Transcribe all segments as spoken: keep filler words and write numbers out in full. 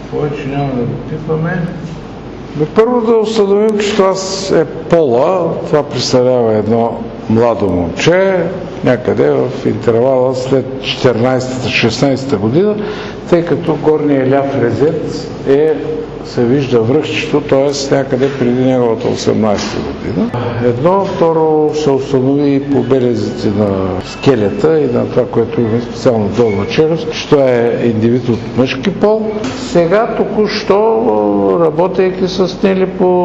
Повече няма да го пипаме. Първо да установим, че това е пола. Това представлява едно младо момче, някъде в интервала след четиринайсета-шестнайсета година, тъй като горният ляв резец е, се вижда връхчето, т.е. някъде преди неговата осемнайсета година. Едно, второ се установи и по белезите на скелета и на това, което има специално долна челюст, че това е индивид от мъжки пол. Сега току-що, работейки с нели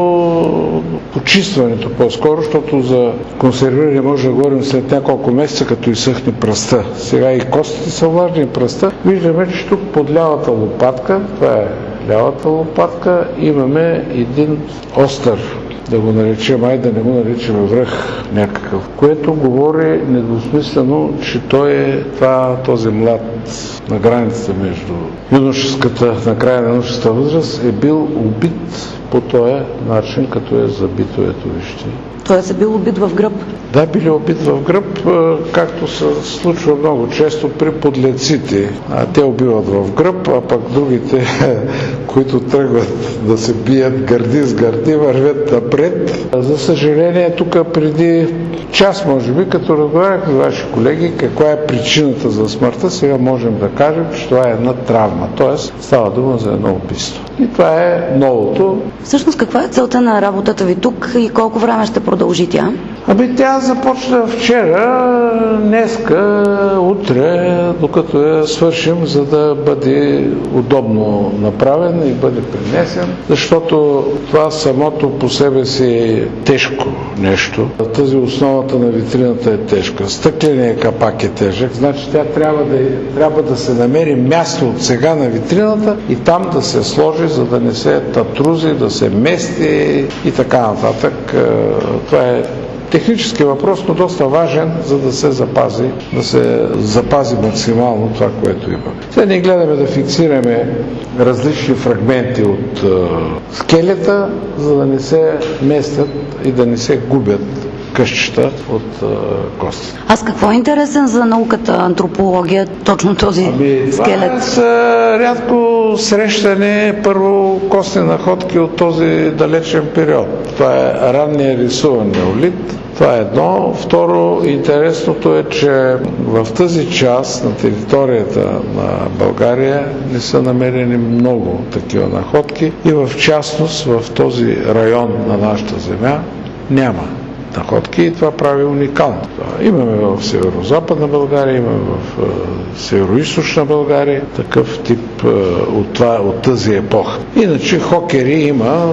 по почистването по-скоро, защото за консервиране може да говорим след няколко месеца, като изсъхне пръста. Сега и костите са влажни, и пръста. Виждаме, че тук под лявата лопатка, това е лявата лопатка, имаме един остър, да го наречем, ай да не го наричаме връх някакъв, което говори недвусмислено, че той е това, този млад на границата между юношеската, на края на юношеската възраст, е бил убит по този начин, като е забито, ето вижте. Той е бил убит в гръб? Да, били убит в гръб, както се случва много често при подлеците. А те убиват в гръб, а пък другите, които тръгват да се бият гърди с гърди, вървят напред. За съжаление, тук преди час, може би, като разговаряхме с ваши колеги, каква е причината за смъртта, сега можем да кажем, че това е една травма, т.е. става дума за едно убийство. И това е новото. Всъщност, каква е целта на работата ви тук и колко време ще продължи тя? Ами тя започна вчера, днеска, утре, докато я свършим, за да бъде удобно направен и бъде принесен, защото това самото по себе си е тежко нещо. Тази основата на витрината е тежка. Стъкленият капак е тежък, значи тя трябва да, трябва да се намери място от сега на витрината и там да се сложи, за да не се татрузи, да се мести и така нататък. Това е технически въпрос, но доста важен, за да се запази, да се запази максимално това, което има. Сега ние гледаме да фиксираме различни фрагменти от е, скелета, за да не се местят и да не се губят къщата от е, кости. Аз какво е интересен за науката антропология, точно този ами, скелет? Това са рядко срещане, първо костни находки от този далечен период. Това е ранния рисуван неолит. Това е едно. Второ, интересното е, че в тази част на територията на България не са намерени много такива находки и в частност в този район на нашата земя няма находки и това прави уникално. Имаме в северо-западна България, имаме в северо-источна България такъв тип от, това, от тази епоха. Иначе хокери има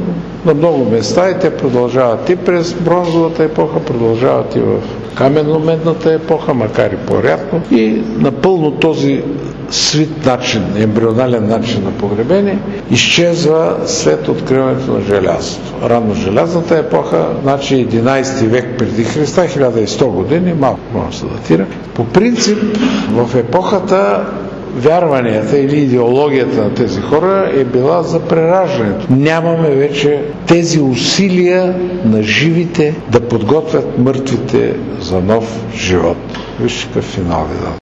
на много места и те продължават и през бронзовата епоха, продължават и в каменно-медната епоха, макар и по-рядко. И напълно този свит начин, ембрионален начин на погребение изчезва след откриването на желязото. Рано желязната епоха, значи единайсети век преди Христа, хиляда и сто години, малко може да се датира. По принцип, в епохата вярванията или идеологията на тези хора е била за прераждането. Нямаме вече тези усилия на живите да подготвят мъртвите за нов живот. Вижте какъв финал ви дадат.